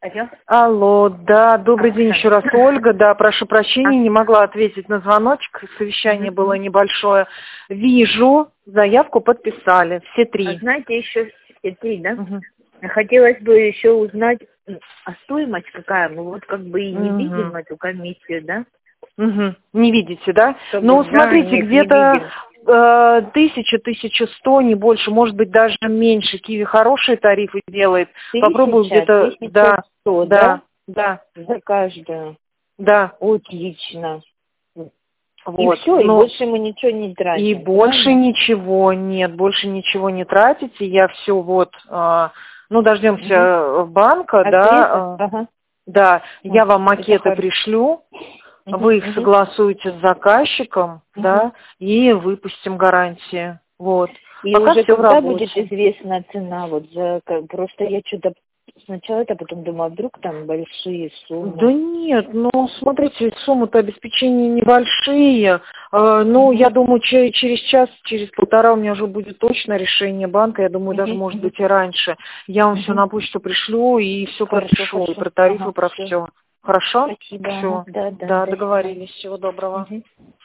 Алло. Алло, да, добрый день еще раз, Ольга, да, прошу прощения, не могла ответить на звоночек, совещание было небольшое. Вижу, заявку подписали, все три. Знаете, еще все три, да? Хотелось бы еще узнать, а стоимость какая? Мы вот как бы и не видим эту комиссию, да? Не видите, да? Чтобы, Ну, да, смотрите, нет, где-то 1000-1100, не больше, может быть, даже меньше. Киви хорошие тарифы делает. Попробую где-то... 1100, да? Да. За каждую. Да. Отлично. Вот. И все, и больше мы ничего не тратим. И больше ничего нет, больше ничего не тратите. Я все вот... дождемся банка, да. Да, я вам макеты пришлю. Вы их согласуете с заказчиком, да, и выпустим гарантии. Вот. И пока уже все в когда работе. будет известна цена? Вот просто я что-то сначала это, потом думала, вдруг там большие суммы. Да нет, смотрите, суммы-то обеспечения небольшие. Я думаю, через час, через полтора у меня уже будет точно решение банка. Я думаю, даже может быть и раньше. Я вам все на почту пришлю и все пропишу, и про тарифы, про все. Хорошо? Спасибо. Все. Да, договорились. Всего доброго.